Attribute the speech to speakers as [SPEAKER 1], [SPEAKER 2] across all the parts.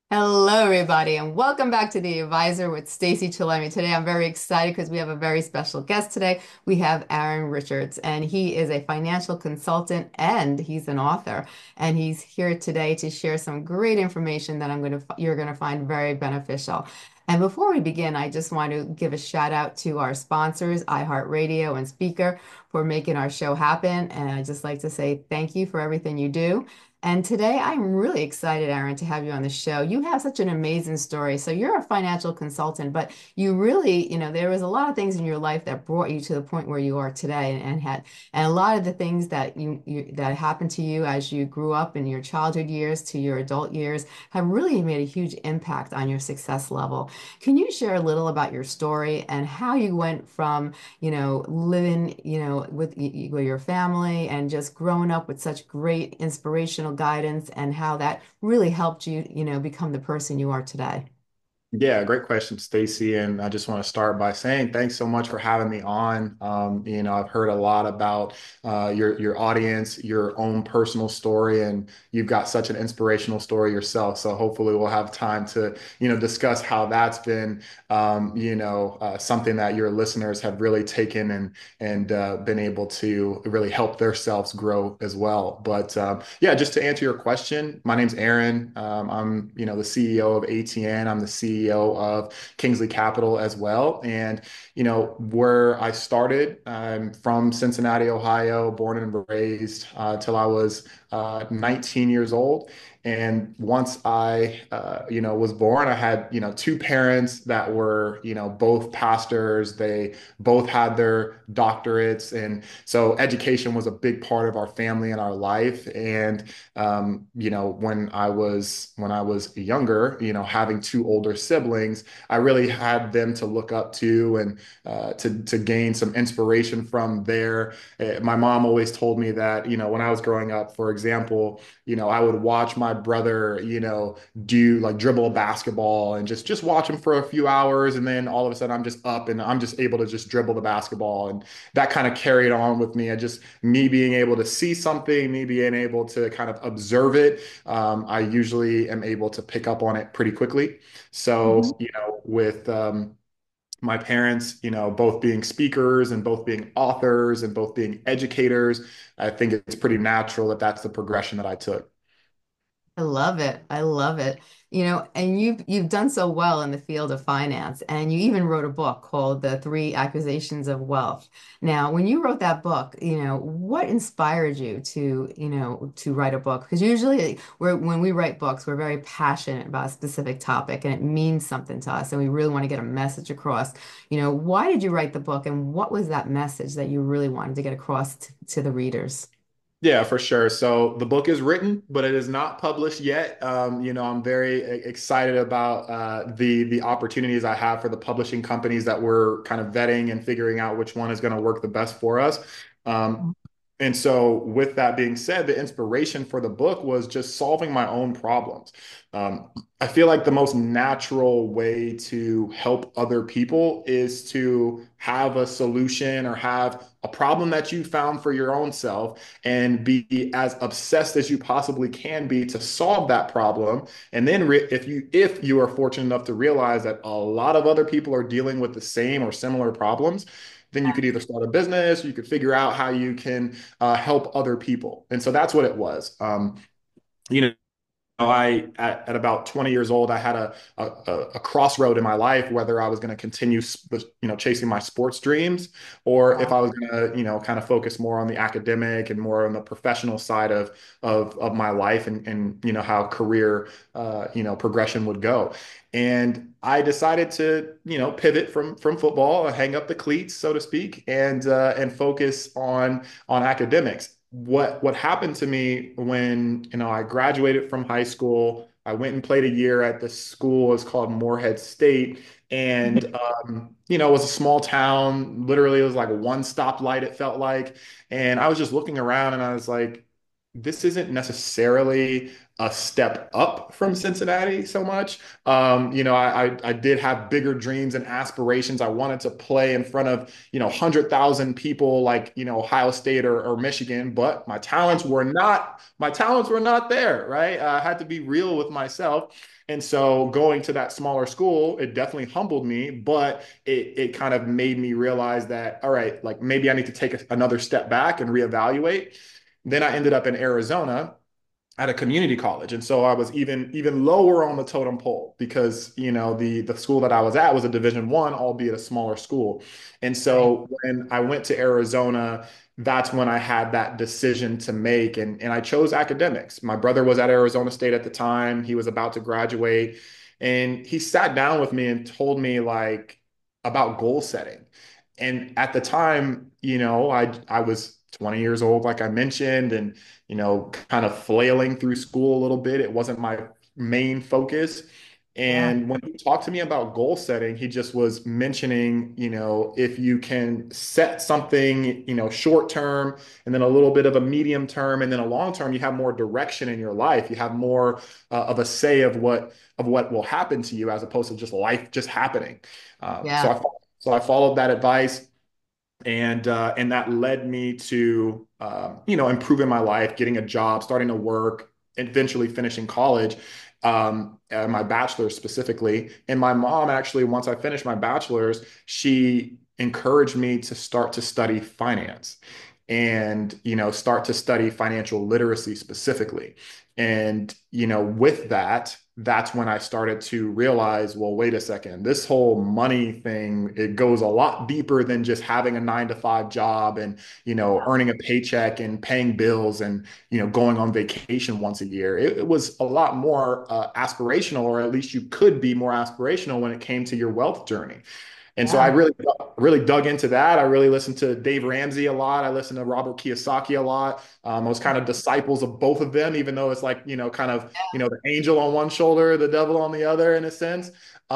[SPEAKER 1] Hello, everybody, and welcome back to The Advisor with Stacey Chillemi. Today, I'm very excited because we have a very special guest today. We have Aaron Richards, and he is a financial consultant and he's an author. And he's here today to share some great information that you're going to find very beneficial. And before we begin, I just want to give a shout out to our sponsors, iHeartRadio and Speaker, for making our show happen. And I'd just like to say thank you for everything you do. And today I'm really excited, Aaron, to have you on the show. You have such an amazing story. So you're a financial consultant, but you really, there was a lot of things in your life that brought you to the point where you are today and a lot of the things that that happened to you as you grew up in your childhood years to your adult years have really made a huge impact on your success level. Can you share a little about your story and how you went from living, with your family and just growing up with such great inspirational guidance and how that really helped you, become the person you are today.
[SPEAKER 2] Yeah, great question, Stacy. And I just want to start by saying thanks so much for having me on. I've heard a lot about your audience, your own personal story, and you've got such an inspirational story yourself. So hopefully we'll have time to, discuss how that's been, something that your listeners have really taken and been able to really help themselves grow as well. But yeah, just to answer your question, my name's Aaron. I'm, the CEO of ATN. I'm the CEO of Kingsley Capital as well. And, where I started, I'm from Cincinnati, Ohio, born and raised till I was 19 years old. And once I, was born, I had, two parents that were, both pastors. They both had their doctorates. And so education was a big part of our family and our life. And when I was younger, having two older siblings, I really had them to look up to and to gain some inspiration from there. My mom always told me that, when I was growing up, for example, I would watch my brother, do like dribble a basketball and just watch him for a few hours, and then all of a sudden I'm just up and I'm just able to just dribble the basketball, and that kind of carried on with me. I just me being able to see something, me being able to kind of observe it. I usually am able to pick up on it pretty quickly.
[SPEAKER 1] Mhm.
[SPEAKER 2] So, with my parents, both being speakers and both being authors and both being educators, I think it's pretty natural that that's the progression that I took.
[SPEAKER 1] I love it. I love it. And you've done so well in the field of finance, and you even wrote a book called The Three Accusations of Wealth. Now, when you wrote that book, what inspired you to write a book? Because usually when we write books, we're very passionate about a specific topic and it means something to us, and we really want to get a message across. Why did you write the book, and what was that message that you really wanted to get across to the readers?
[SPEAKER 2] Yeah, for sure. So the book is written, but it is not published yet. I'm very excited about the opportunities I have for the publishing companies that we're kind of vetting and figuring out which one is going to work the best for us. Um, and so, with that being said, the inspiration for the book was just solving my own problems. I feel like the most natural way to help other people is to have a solution or have a problem that you found for your own self and be as obsessed as you possibly can be to solve that problem. And then if you are fortunate enough to realize that a lot of other people are dealing with the same or similar problems, then you could either start a business, or you could figure out how you can help other people. And so that's what it was. You know, at about 20 years old, I had a crossroad in my life whether I was going to continue, chasing my sports dreams, or if I was going to, kind of focus more on the academic and more on the professional side of my life and how career, progression would go. And I decided to, pivot from football, hang up the cleats, so to speak, and focus on academics. What happened to me when I graduated from high school? I went and played a year at the school. It's called Morehead State, and it was a small town. Literally, it was like one stoplight. It felt like, and I was just looking around, and I was like, this isn't necessarily a step up from Cincinnati so much. I did have bigger dreams and aspirations. I wanted to play in front of, 100,000 people like, Ohio State or Michigan, but my talents were not there, right? I had to be real with myself. And so going to that smaller school, it definitely humbled me, but it kind of made me realize that, all right, like maybe I need to take another step back and reevaluate. Then I ended up in Arizona at a community college, and so I was even lower on the totem pole because the school that I was at was a Division I, albeit a smaller school. And
[SPEAKER 1] Right.
[SPEAKER 2] so when I went to Arizona, that's when I had that decision to make, and I chose academics. My brother was at Arizona State at the time; he was about to graduate, and he sat down with me and told me like about goal setting. And at the time, I was 20 years old, like I mentioned, and kind of flailing through school a little bit. It wasn't my main focus.
[SPEAKER 1] Yeah.
[SPEAKER 2] And when he talked to me about goal setting, he just was mentioning, if you can set something, short term and then a little bit of a medium term and then a long term, you have more direction in your life. You have more of a say of what will happen to you as opposed to just life just happening. Um, so
[SPEAKER 1] Yeah.
[SPEAKER 2] I so I followed that advice, and that led me to improving my life, getting a job, starting to work, eventually finishing college, my bachelor's specifically. And my mom actually, once I finished my bachelor's, she encouraged me to start to study finance and start to study financial literacy specifically. And with that, that's when I started to realize, well, wait a second, this whole money thing, it goes a lot deeper than just having a 9 to 5 job and, earning a paycheck and paying bills and, going on vacation once a year. It was a lot more aspirational, or at least you could be more aspirational when it came to your wealth journey. And so I
[SPEAKER 1] Yeah.
[SPEAKER 2] really dug into that. I really listened to Dave Ramsey a lot. I listened to Robert Kiyosaki a lot. I was kind of disciples of both of them, even though it's like, kind of, the angel on one shoulder, the devil on the other, in a sense.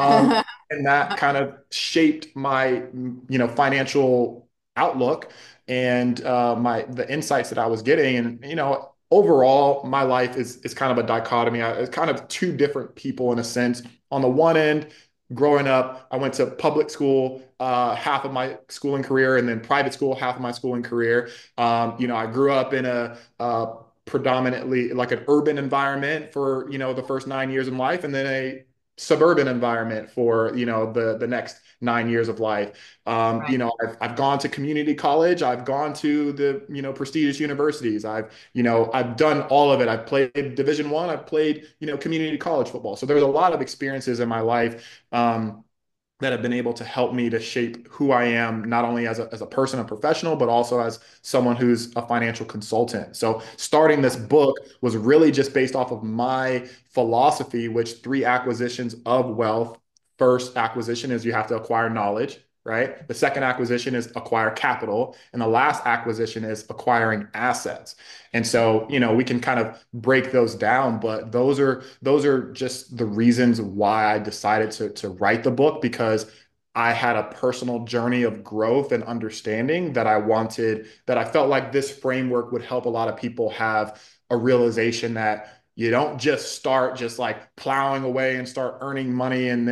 [SPEAKER 2] And that kind of shaped my, financial outlook and the insights that I was getting. And, overall, my life is kind of a dichotomy. It's kind of two different people in a sense. On the one end, growing up, I went to public school half of my schooling career, and then private school half of my schooling career. I grew up in a predominantly like an urban environment for the first 9 years in life, and then a suburban environment for the next 9 years of life.
[SPEAKER 1] Right.
[SPEAKER 2] I've gone to community college. I've gone to the prestigious universities. I've done all of it. I've played Division I. I've played community college football. So there's a lot of experiences in my life that have been able to help me to shape who I am, not only as a person, a professional, but also as someone who's a financial consultant. So starting this book was really just based off of my philosophy, which three acquisitions of wealth. First acquisition is you have to acquire knowledge, right? The second acquisition is acquire capital. And the last acquisition is acquiring assets. And so, we can kind of break those down, but those are just the reasons why I decided to write the book, because I had a personal journey of growth and understanding that I felt like this framework would help a lot of people have a realization that you don't just start just like plowing away and start earning money, and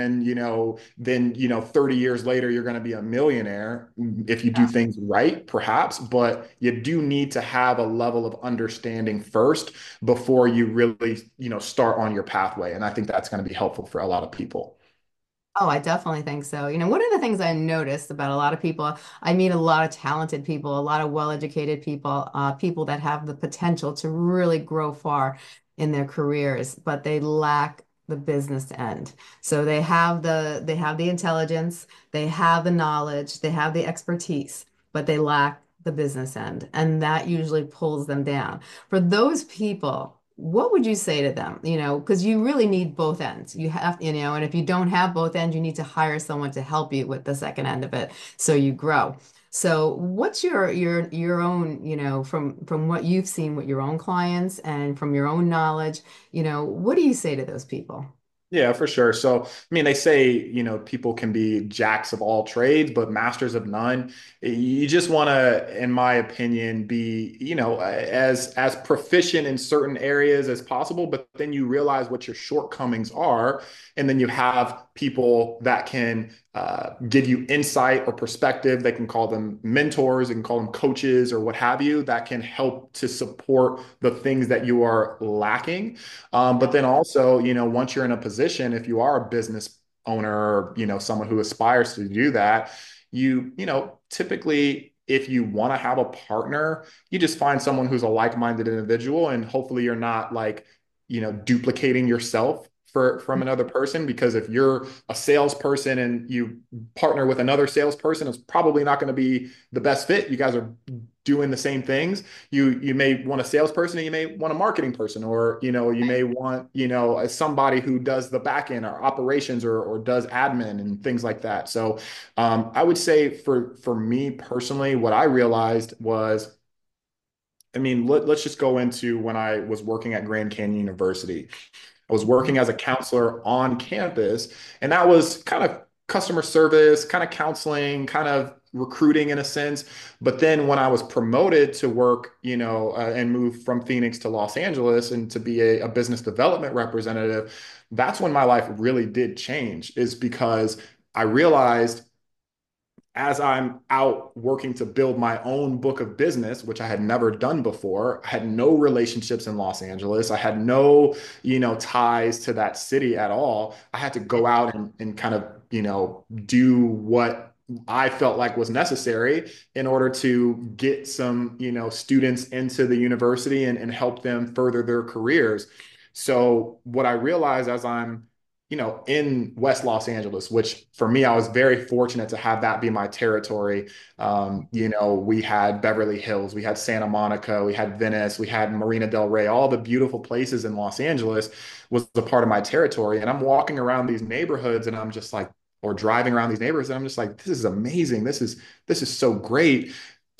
[SPEAKER 2] then 30 years later you're going to be a millionaire if you do things right, perhaps, but you do need to have a level of understanding first before you really, start on your pathway. And I think that's going to be helpful for a lot of people.
[SPEAKER 1] Oh, I definitely think so. One of the things I noticed about a lot of people, I meet a lot of talented people, a lot of well-educated people, people that have the potential to really grow far in their careers, but they lack the business end. So they have the intelligence, they have the knowledge, they have the expertise, but they lack the business end, and that usually pulls them down. For those people, what would you say to them? Because you really need both ends. You have, and if you don't have both ends, you need to hire someone to help you with the second end of it so you grow. So what's your own, from what you've seen with your own clients and from your own knowledge, what do you say to those people?
[SPEAKER 2] Yeah, for sure. So, I mean, they say, people can be jacks of all trades, but masters of none. You just want to, in my opinion, be, as proficient in certain areas as possible, but then you realize what your shortcomings are, and then you have people that can give you insight or perspective. They can call them mentors, they can call them coaches or what have you, that can help to support the things that you are lacking. But then also, once you're in a position, if you are a business owner or, someone who aspires to do that, typically, if you want to have a partner, you just find someone who's a like-minded individual, and hopefully you're not like, duplicating yourself from another person. Because if you're a salesperson and you partner with another salesperson, it's probably not going to be the best fit. You guys are doing the same things. You may want a salesperson, and you may want a marketing person, or you may want somebody who does the back end or operations, or does admin and things like that. So I would say for me personally, what I realized was, I mean, let's just go into when I was working at Grand Canyon University. I was working as a counselor on campus, and that was kind of customer service, kind of counseling, kind of recruiting in a sense. But then when I was promoted to work, and moved from Phoenix to Los Angeles and to be a business development representative, that's when my life really did change, is because I realized, as I'm out working to build my own book of business, which I had never done before, I had no relationships in Los Angeles. I had no, ties to that city at all. I had to go out and kind of, do what I felt like was necessary in order to get some, students into the university, and help them further their careers. So what I realized as I'm in West Los Angeles, which for me, I was very fortunate to have that be my territory. We had Beverly Hills, we had Santa Monica, we had Venice, we had Marina del Rey, all the beautiful places in Los Angeles was a part of my territory. And I'm walking around these neighborhoods, and I'm just like, or driving around these neighborhoods, and I'm just like, this is amazing. This is so great.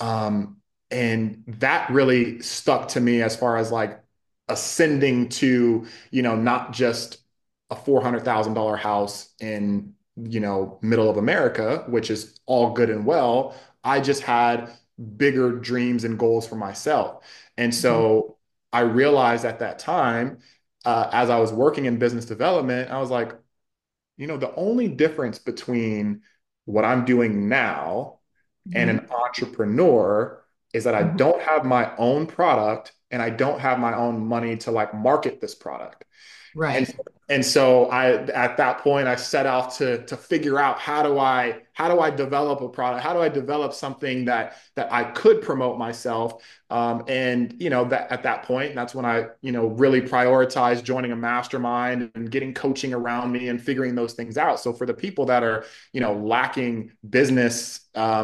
[SPEAKER 2] And that really stuck to me as far as like ascending to, not just a $400,000 house in, middle of America, which is all good and well. I just had bigger dreams and goals for myself. And
[SPEAKER 1] Mhm.
[SPEAKER 2] so I realized at that time, as I was working in business development, I was like, the only difference between what I'm doing now and
[SPEAKER 1] Mhm.
[SPEAKER 2] an entrepreneur is that I
[SPEAKER 1] Mhm.
[SPEAKER 2] don't have my own product, and I don't have my own money to like market this product. And
[SPEAKER 1] Right.
[SPEAKER 2] and so I, at that point, I set off to figure out, how do I develop a product? How do I develop something that I could promote myself? And that at that point, that's when I really prioritized joining a mastermind and getting coaching around me and figuring those things out. So for the people that are lacking business,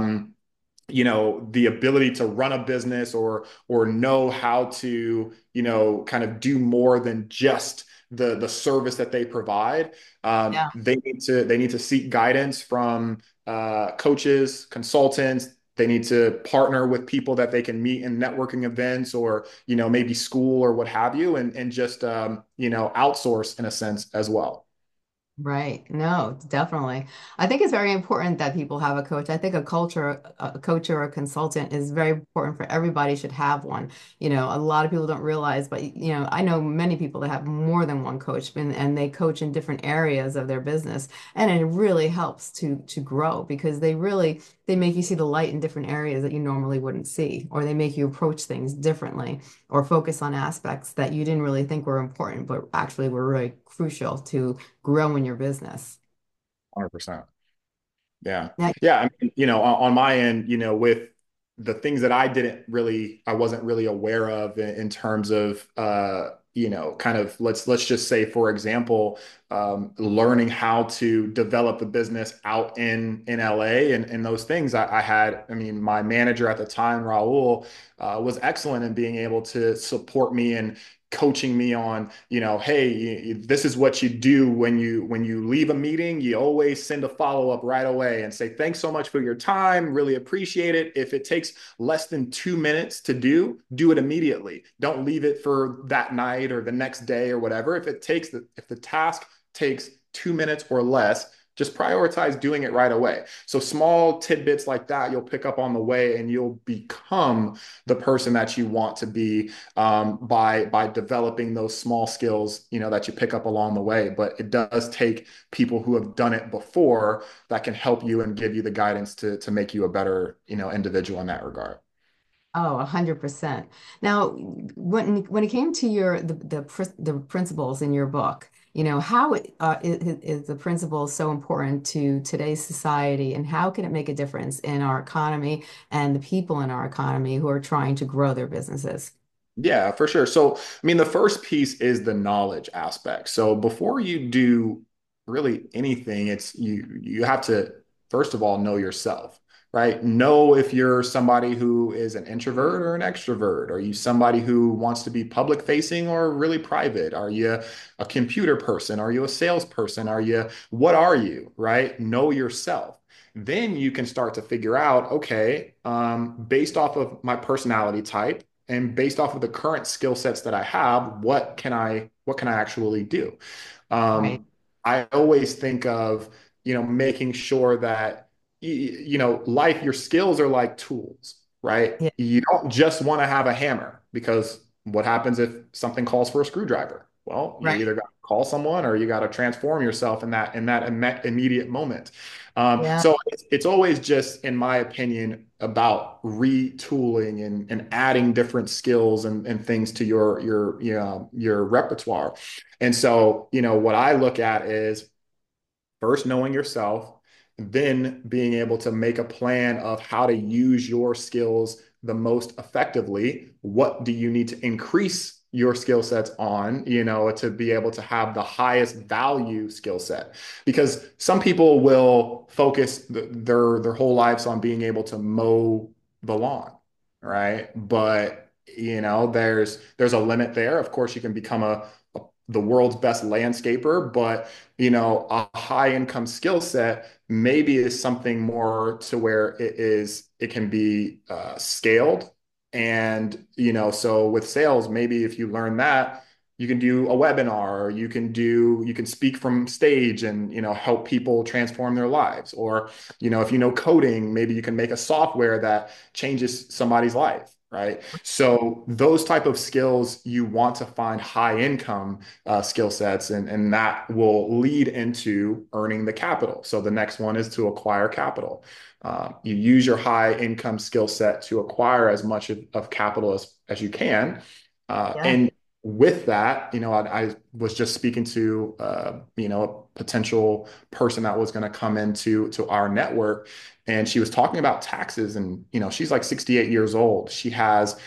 [SPEAKER 2] the ability to run a business, or know how to kind of do more than just the service that they provide.
[SPEAKER 1] Yeah.
[SPEAKER 2] They need to seek guidance from coaches, consultants. They need to partner with people that they can meet in networking events, or maybe school or what have you, and just outsource in a sense as well.
[SPEAKER 1] Right. No, definitely. I think it's very important that people have a coach. I think a coach or a consultant is very important for everybody should have one. A lot of people don't realize, but I know many people that have more than one coach and they coach in different areas of their business. And it really helps to grow because they make you see the light in different areas that you normally wouldn't see, or they make you approach things differently or focus on aspects that you didn't really think were important, but actually were really crucial to grow in your business.
[SPEAKER 2] 100%. Yeah.
[SPEAKER 1] Yeah.
[SPEAKER 2] Yeah. I mean, on my end, with the things that I wasn't really aware of in terms of, kind of, let's just say, for example, learning how to develop a business out in LA, and those things I mean, my manager at the time, Raul, was excellent in being able to support me and coaching me on, hey, this is what you do when you leave a meeting. You always send a follow-up right away and say, thanks so much for your time, really appreciate it. If it takes less than 2 minutes to do it immediately. Don't leave it for that night or the next day or whatever. If the task takes 2 minutes or less, just prioritize doing it right away. So small tidbits like that you'll pick up on the way, and you'll become the person that you want to be by developing those small skills, that you pick up along the way. But it does take people who have done it before that can help you and give you the guidance to make you a better, individual in that regard.
[SPEAKER 1] Oh, 100%. Now, when it came to the principles in your book, how is the principles so important to today's society, and how can it make a difference in our economy and the people in our economy who are trying to grow their businesses?
[SPEAKER 2] Yeah, for sure. So, I mean, the first piece is the knowledge aspect. So, before you do really anything, it's you have to first of all know yourself, right? Know if you're somebody who is an introvert or an extrovert. Are you somebody who wants to be public facing or really private? Are you a computer person? Are you a salesperson? What are you, right? Know yourself. Then you can start to figure out, okay, based off of my personality type and based off of the current skill sets that I have, what can I actually do?
[SPEAKER 1] Right.
[SPEAKER 2] Um, I always think of, making sure that life, your skills are like tools, right?
[SPEAKER 1] Yeah.
[SPEAKER 2] You don't just want to have a hammer, because what happens if something calls for a screwdriver? Well, you
[SPEAKER 1] Right.
[SPEAKER 2] either got to call someone or you got to transform yourself in that immediate moment.
[SPEAKER 1] Yeah.
[SPEAKER 2] So it's always just, in my opinion, about retooling and adding different skills and things to your repertoire. And so, what I look at is first knowing yourself, then being able to make a plan of how to use your skills the most effectively. What do you need to increase your skill sets on, to be able to have the highest value skill set? Because some people will focus their whole lives on being able to mow the lawn, right? But there's a limit there. Of course, you can become the world's best landscaper, but a high income skill set maybe is something more to where it can be scaled. And, so with sales, maybe if you learn that, you can do a webinar, or you can speak from stage and, help people transform their lives. Or, if you know coding, maybe you can make a software that changes somebody's life. Right. So those type of skills, you want to find high income skill sets, and that will lead into earning the capital. So the next one is to acquire capital. You use your high income skill set to acquire as much of capital as you can.
[SPEAKER 1] Yeah.
[SPEAKER 2] And with that, I was just speaking to, a potential person that was going to come into our network, and she was talking about taxes. And, she's like 68 years old. She has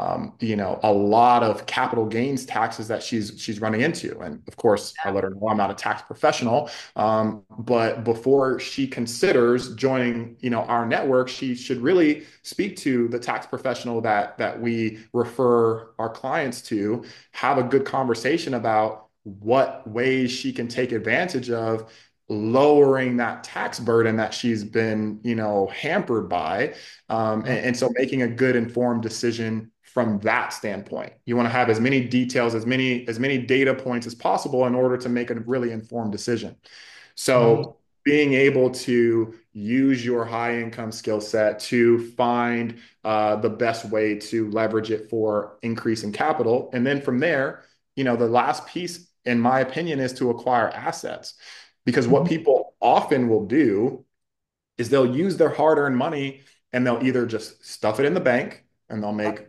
[SPEAKER 2] a lot of capital gains taxes that she's running into. And of course, I let her know I'm not a tax professional. But before she considers joining, our network, she should really speak to the tax professional that we refer our clients to, have a good conversation about what ways she can take advantage of lowering that tax burden that she's been, hampered by. And so making a good informed decision from that standpoint. You want to have as many details, as many data points as possible in order to make a really informed decision.
[SPEAKER 1] Right.
[SPEAKER 2] So being able to use your high income skill set to find the best way to leverage it for increasing capital. And then from there, the last piece, in my opinion, is to acquire assets. Because what
[SPEAKER 1] Mhm.
[SPEAKER 2] people often will do is they'll use their hard-earned money, and they'll either just stuff it in the bank, and they'll make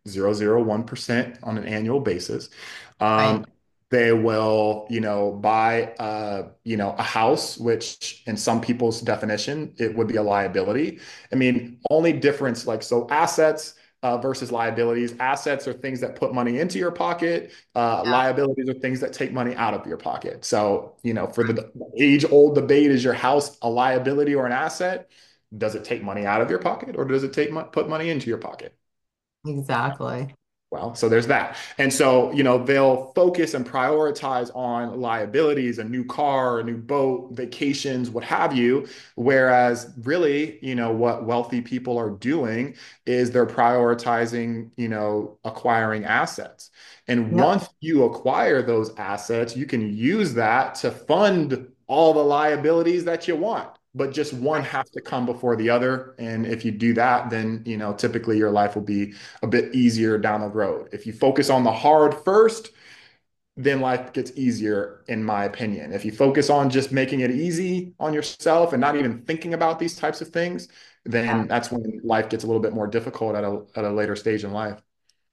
[SPEAKER 2] 0.001% on an annual basis.
[SPEAKER 1] Right.
[SPEAKER 2] Um, they will, buy, a house, which in some people's definition, it would be a liability. I mean, only difference, like, so assets versus liabilities. Assets are things that put money into your pocket.
[SPEAKER 1] Yeah.
[SPEAKER 2] Liabilities are things that take money out of your pocket. So, for the age-old debate, is your house a liability or an asset? Does it take money out of your pocket, or does it put money into your pocket?
[SPEAKER 1] Exactly.
[SPEAKER 2] Well, so there's that. And so, they'll focus and prioritize on liabilities, a new car, a new boat, vacations, what have you. Whereas really, what wealthy people are doing is they're prioritizing, acquiring assets. And
[SPEAKER 1] Yep.
[SPEAKER 2] once you acquire those assets, you can use that to fund all the liabilities that you want, but just one has to come before the other. And if you do that, then, typically your life will be a bit easier down the road. If you focus on the hard first, then life gets easier, in my opinion. If you focus on just making it easy on yourself and not even thinking about these types of things, then that's when life gets a little bit more difficult at a later stage in life.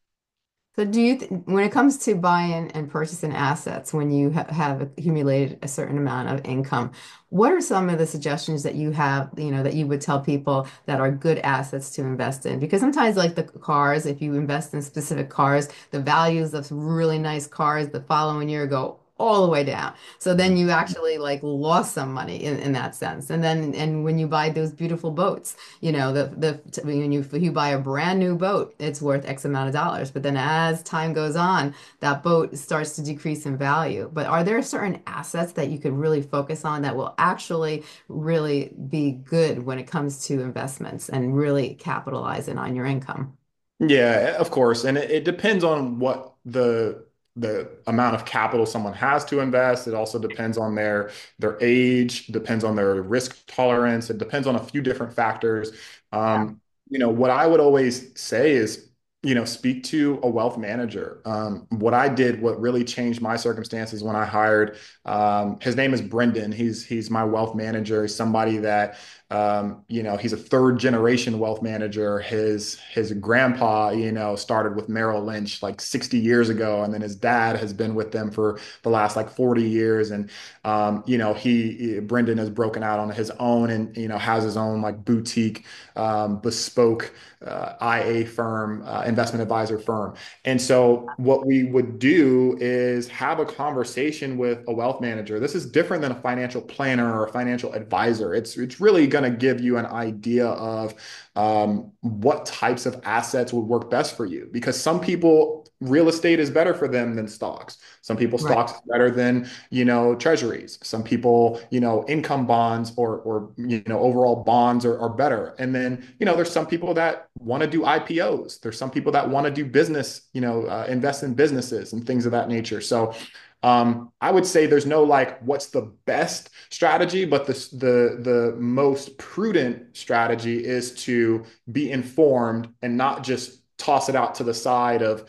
[SPEAKER 1] So do you, th when it comes to buying and purchasing assets, when you ha have accumulated a certain amount of income, what are some of the suggestions that you have, that you would tell people that are good assets to invest in? Because sometimes, like the cars, if you invest in specific cars, the values of really nice cars the following year go all the way down. So then you actually like lost some money in that sense. And when you buy those beautiful boats, when you buy a brand new boat, it's worth X amount of dollars. But then as time goes on, that boat starts to decrease in value. But are there certain assets that you could really focus on that will actually really be good when it comes to investments and really capitalizing on your income?
[SPEAKER 2] Yeah, of course. And it depends on what the amount of capital someone has to invest. It also depends on their age, depends on their risk tolerance. It depends on a few different factors. What I would always say is, speak to a wealth manager. What I did, what really changed my circumstances when I hired, his name is Brendan. He's my wealth manager. He's somebody that he's a third generation wealth manager. His grandpa, started with Merrill Lynch like 60 years ago, and then his dad has been with them for the last like 40 years. And Brendan has broken out on his own and has his own like boutique, bespoke IA firm, investment advisor firm. And so what we would do is have a conversation with a wealth manager. This is different than a financial planner or a financial advisor. It's really going to give you an idea of what types of assets would work best for you. Because some people, real estate is better for them than stocks. Some people,
[SPEAKER 1] Right.
[SPEAKER 2] stocks is better than, treasuries. Some people, income bonds or overall bonds are better. And then, there's some people that want to do IPOs. There's some people that want to do business, invest in businesses and things of that nature. So I would say there's no like what's the best strategy, but the most prudent strategy is to be informed and not just toss it out to the side of,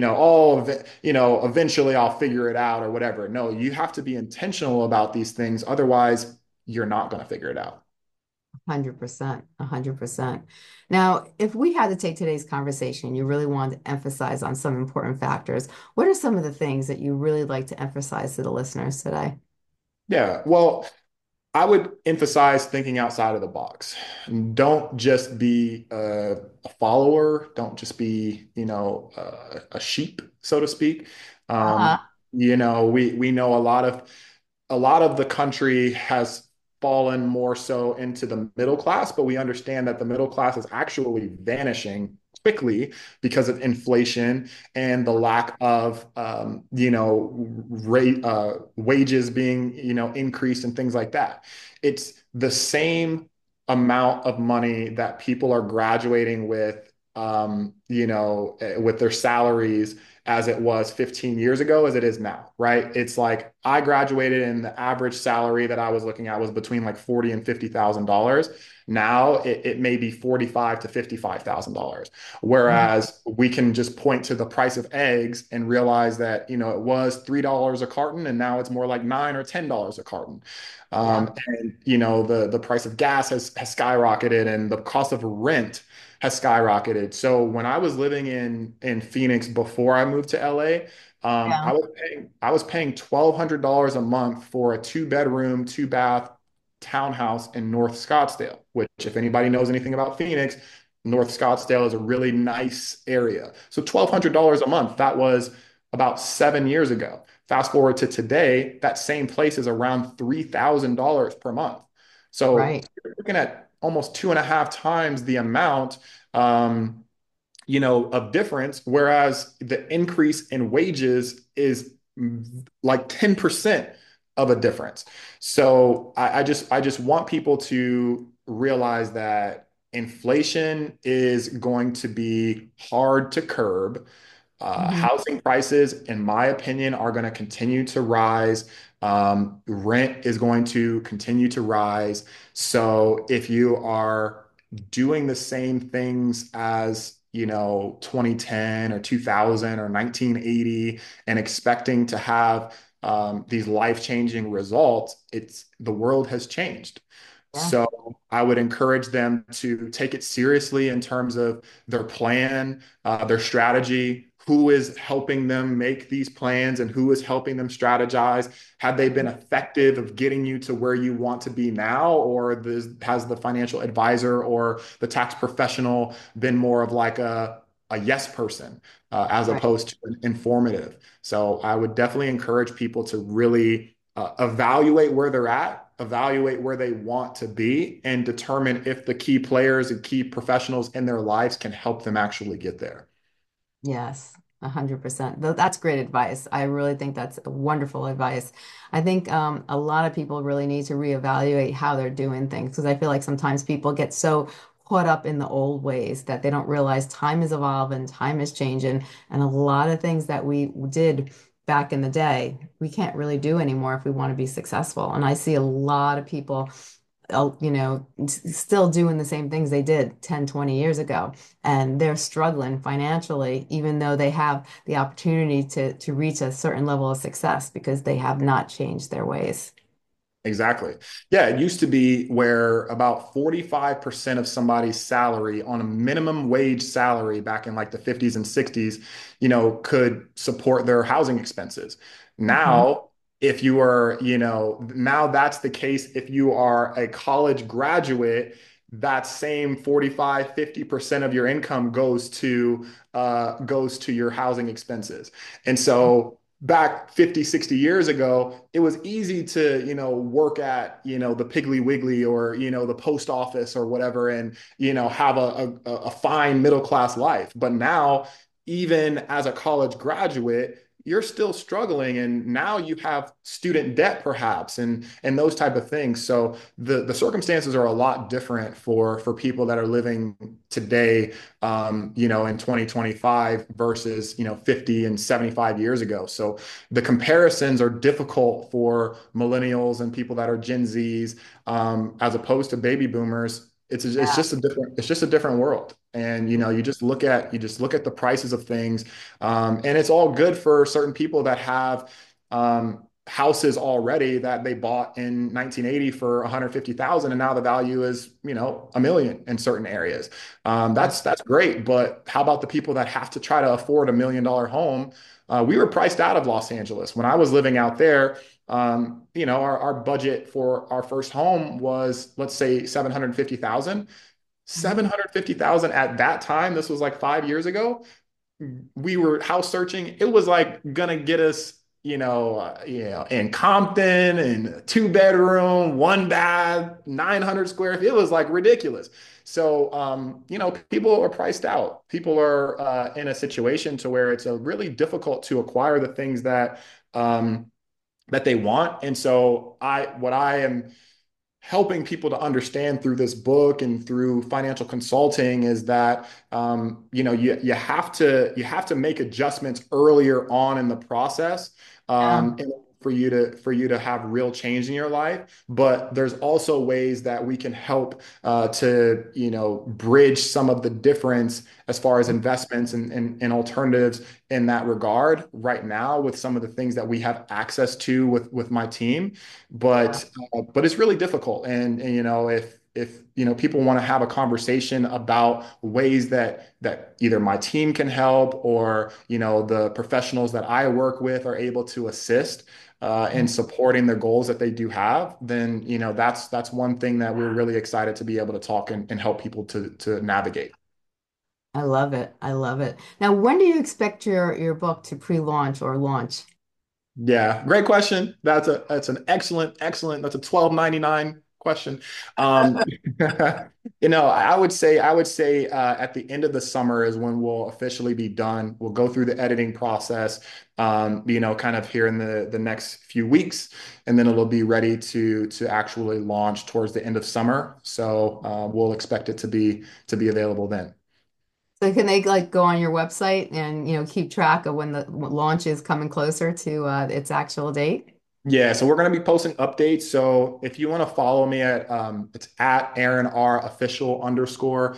[SPEAKER 2] eventually I'll figure it out or whatever. No, you have to be intentional about these things. Otherwise, you're not going to figure it out.
[SPEAKER 1] 100%, 100%. Now, if we had to take today's conversation, you really wanted to emphasize on some important factors. What are some of the things that you really like to emphasize to the listeners today?
[SPEAKER 2] Yeah. Well, I would emphasize thinking outside of the box. Don't just be a follower. Don't just be, a sheep, so to speak.
[SPEAKER 1] Uh-huh.
[SPEAKER 2] We know a lot of the country has fallen more so into the middle class, but we understand that the middle class is actually vanishing quickly because of inflation and the lack of rate wages being increased and things like that. It's the same amount of money that people are graduating with, with their salaries as it was 15 years ago as it is now, right? It's like I graduated and the average salary that I was looking at was between like 40 and $50,000. Now it may be 45 to $55,000. Whereas we can just point to the price of eggs and realize that, it was $3 a carton and now it's more like $9 or $10 a carton.
[SPEAKER 1] Yeah.
[SPEAKER 2] And the price of gas has skyrocketed and the cost of rent has skyrocketed. So when I was living in Phoenix before I moved to LA,
[SPEAKER 1] Yeah.
[SPEAKER 2] I was paying $1,200 a month for a two-bedroom, two-bath townhouse in North Scottsdale, which if anybody knows anything about Phoenix, North Scottsdale is a really nice area. So $1,200 a month, that was about 7 years ago. Fast forward to today, that same place is around $3,000 per month. So
[SPEAKER 1] Right.
[SPEAKER 2] you're looking at almost two and a half times the amount. Um, of difference, whereas the increase in wages is like 10% of a difference. So I just want people to realize that inflation is going to be hard to curb.
[SPEAKER 1] Hmm.
[SPEAKER 2] Housing prices, in my opinion, are going to continue to rise. Rent is going to continue to rise. So if you are doing the same things as, 2010 or 2000 or 1980 and expecting to have these life-changing results, the world has changed.
[SPEAKER 1] Yeah.
[SPEAKER 2] So I would encourage them to take it seriously in terms of their plan, their strategy, who is helping them make these plans and who is helping them strategize. Have they been effective of getting you to where you want to be now, or has the financial advisor or the tax professional been more of like a yes person as
[SPEAKER 1] Right.
[SPEAKER 2] opposed to an informative? So I would definitely encourage people to really evaluate where they're at, evaluate where they want to be, and determine if the key players and key professionals in their lives can help them actually get there.
[SPEAKER 1] Yes, 100%. That's great advice. I really think that's wonderful advice. I think a lot of people really need to reevaluate how they're doing things because I feel like sometimes people get so caught up in the old ways that they don't realize time is evolving, time is changing, and a lot of things that we did back in the day, we can't really do anymore if we want to be successful. And I see a lot of people still doing the same things they did 10, 20 years ago. And they're struggling financially, even though they have the opportunity to reach a certain level of success because they have not changed their ways.
[SPEAKER 2] Exactly. Yeah, it used to be where about 45% of somebody's salary on a minimum wage salary back in like the 50s and 60s, could support their housing expenses.
[SPEAKER 1] Mhm.
[SPEAKER 2] Now, if you are, now that's the case if you are a college graduate, that same 45, 50% of your income goes to your housing expenses. And so back 50, 60 years ago, it was easy to, work at, the Piggly Wiggly or, the post office or whatever and, have a fine middle class life. But now, even as a college graduate, you're still struggling and now you have student debt perhaps and those type of things. So the circumstances are a lot different for people that are living today, in 2025 versus, 50 and 75 years ago. So the comparisons are difficult for millennials and people that are Gen Zs, as opposed to baby boomers.
[SPEAKER 1] Yeah.
[SPEAKER 2] It's just a different world. And you just look at the prices of things, and it's all good for certain people that have houses already that they bought in 1980 for 150,000 and now the value is, a million in certain areas. That's great, but how about the people that have to try to afford $1 million home? We were priced out of Los Angeles when I was living out there. Our budget for our first home was, let's say, 750,000.
[SPEAKER 1] Mhm.
[SPEAKER 2] 750,000 at that time, this was like 5 years ago. We were house searching. It was like gonna get us, in Compton and a two-bedroom, one bath, 900 square feet. It was like ridiculous. So, people are priced out. People are in a situation to where it's a really difficult to acquire the things that they want. And so, what I am helping people to understand through this book and through financial consulting is that, you have to make adjustments earlier on in the process,
[SPEAKER 1] Yeah.
[SPEAKER 2] for you to have real change in your life. But there's also ways that we can help to bridge some of the difference as far as investments and alternatives in that regard right now with some of the things that we have access to with my team. But it's really difficult. And if people want to have a conversation about ways that either my team can help or the professionals that I work with are able to assist in supporting the goals that they do have, then that's one thing that we're really excited to be able to talk and help people to navigate.
[SPEAKER 1] I love it. I love it. Now, when do you expect your book to pre-launch or launch?
[SPEAKER 2] Yeah, great question. That's an excellent. That's a 12.99 question. Um, I would say at the end of the summer is when we'll officially be done. We'll go through the editing process, kind of here in the next few weeks, and then it'll be ready to actually launch towards the end of summer. So we'll expect it to be available then.
[SPEAKER 1] So can they like go on your website and keep track of when the launch is coming closer to its actual date?
[SPEAKER 2] Yeah, so we're going to be posting updates. So if you want to follow me it's at Aaron R official underscore,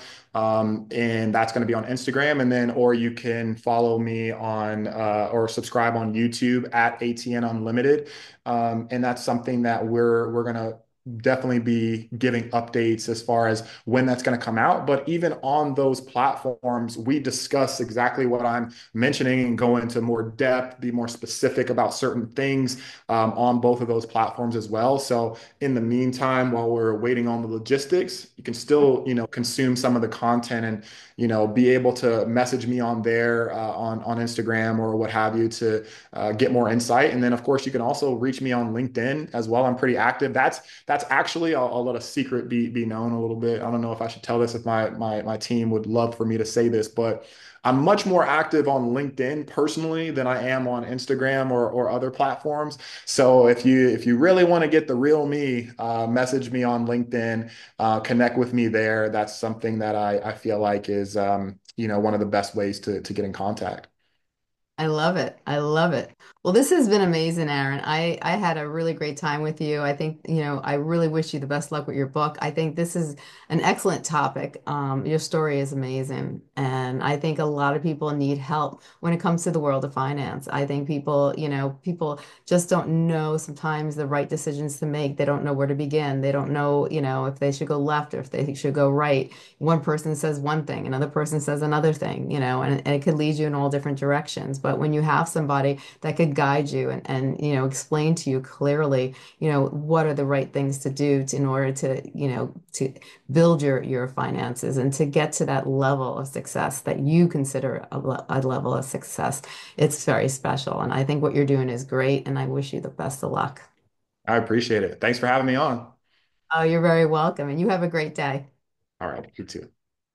[SPEAKER 2] and that's going to be on Instagram, and then or you can follow me on or subscribe on YouTube at ATN Unlimited, and that's something that we're going to definitely be giving updates as far as when that's going to come out. But even on those platforms, we discuss exactly what I'm mentioning and go into more depth, be more specific about certain things on both of those platforms as well. So in the meantime, while we're waiting on the logistics, you can still, consume some of the content and, be able to message me on there on Instagram or what have you to get more insight. And then of course you can also reach me on LinkedIn as well. I'm pretty active. That's actually I'll let a secret be known a little bit. I don't know if I should tell this if my team would love for me to say this, but I'm much more active on LinkedIn personally than I am on Instagram or other platforms. So if you really want to get the real me, message me on LinkedIn, connect with me there. That's something that I feel like is one of the best ways to get in contact.
[SPEAKER 1] I love it. I love it. Well, this has been amazing, Aaron. I had a really great time with you. I think, I really wish you the best luck with your book. I think this is an excellent topic. Your story is amazing. And I think a lot of people need help when it comes to the world of finance. I think people just don't know sometimes the right decisions to make. They don't know where to begin. They don't know, if they should go left or if they should go right. One person says one thing, another person says another thing, and it could lead you in all different directions. But when you have somebody that could guide you and explain to you clearly, what are the right things to do in order to build your finances and to get to that level of success that you consider a level of success, it's very special. And I think what you're doing is great, and I wish you the best of luck.
[SPEAKER 2] I appreciate it. Thanks for having me on.
[SPEAKER 1] Oh, you're very welcome, and you have a great day.
[SPEAKER 2] All right, you too.